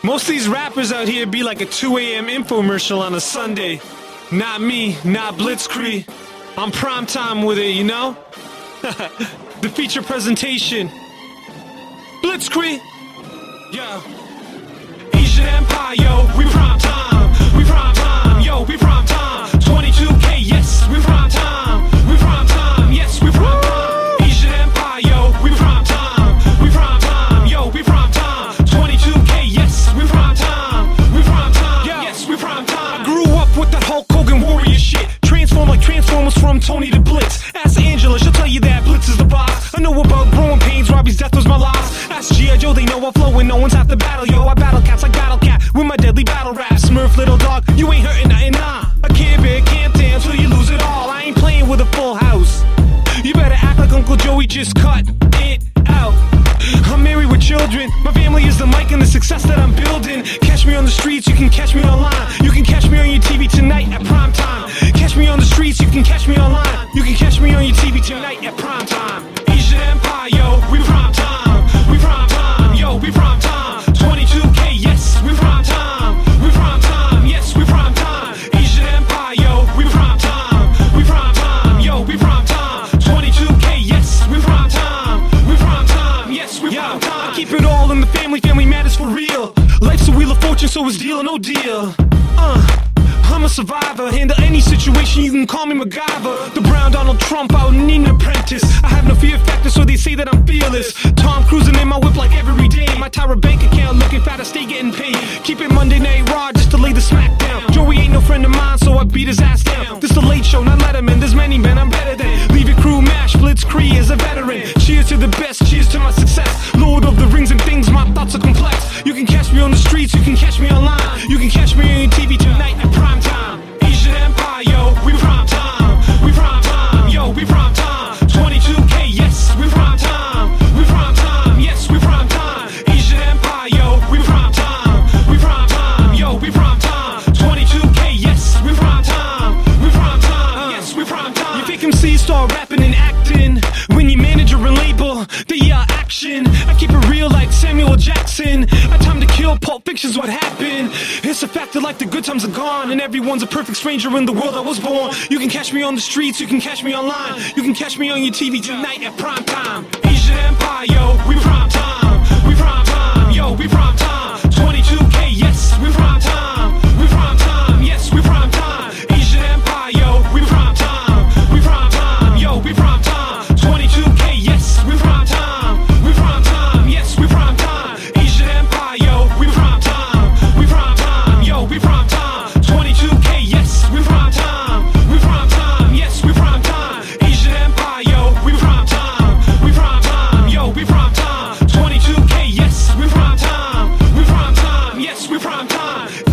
Most of these rappers out here be like a 2 a.m. infomercial on a Sunday. Not me, not Blitzkrieg. I'm primetime with it, you know? The feature presentation. Blitzkrieg. Yeah. Asian Empire, yo, we prime time. We prime time, yo, we prime time. 22K, yes, we prime time. We prime time, yes, we prime time. Asian Empire, yo, we prime time. We prime time, yo, we prime time. 22K, yes, we prime time. We prime time, yes, we prime time. I grew up with that Hulk Hogan warrior shit. Transform like Transformers from Tony to Blitz. Ask Angela, she'll tell you that Blitz is the boss. I know about growing pains, Robbie's death was my loss. Ask G.I. Joe, they know I flow when no one's half the battle, yo. I battle cats like Battle Cat with my deadly battle rap. Smurf, little dog, you ain't hurting nothing, nah. A Care Bear can't dance till you lose it all. I ain't playing with a full house. You better act like Uncle Joey just cut it out. I'm married with children. My family is the mic and the success that I'm building. Catch me on the streets, you can catch me online. You can catch me on your TV tonight at prime time. Catch me on the streets, you can catch me online. You can catch me on your TV tonight at prime time. Asian Empire, yo, we prime time. We prime time, yo, we prime time. 22K, yes, we prime time. We prime time, yes, we prime time. Asian Empire, yo, we prime time. We prime time, yo, we prime time. 22K, yes, we prime time. We prime time, yes, we prime time. I keep it all in the family, family matters for real. Life's a wheel of fortune, so it's deal or no deal. I'm a survivor, handle any situation, you can call me MacGyver. The brown Donald Trump, I don't need an apprentice. I have no fear factor, so they say that I'm fearless. Tom cruising in my whip like every day. My Tyra bank account looking fat, I stay getting paid. Keep it Monday Night Raw just to lay the smack down. Joey ain't no friend of mine, so I beat his ass down. This the Late Show, not Letterman, there's many men I'm better than. Leave your crew mash, Blitzkrieg is a veteran. Cheers to the best, cheers to my success. Lord of the Rings and things, my thoughts are complex. You can catch me on the streets, you can catch me online. You can catch me on your TV tonight at prime time. Asian Empire, yo, we prime time. We prime time, yo, we prime time. 22K, yes, we prime time. We prime time, yes, we prime time. Asian Empire, yo, we prime time. We prime time, yo, we prime time. 22K, yes, we prime time. We prime time, yes, we prime time. You fake MCs start rapping and acting. When you manager and label, they yell action. I keep it real like Samuel Jackson. I time to kill, Pulp Fiction's what happened. It's a fact that like the good times are gone, and everyone's a perfect stranger in the world I was born. You can catch me on the streets, you can catch me online. You can catch me on your TV tonight at prime time. Asian Empire, yo, we prime time. We prime time, yo, we prime time. 22K, yes, we prime time. We prime time, yes, we prime time. Asian Empire, yo, we prime time. We prime time, yo, we prime time. 22K, yes, we prime time. We prime time, yes, we prime time. Asian Empire, yo, we prime time. We prime time, yo, we prime time. 22K, yes, we prime time. We prime time, yes, we prime time. Asian Empire, yo, we prime time. We prime time, yo, we prime time. 22K, yes, we prime time. We prime time, yes, we prime time.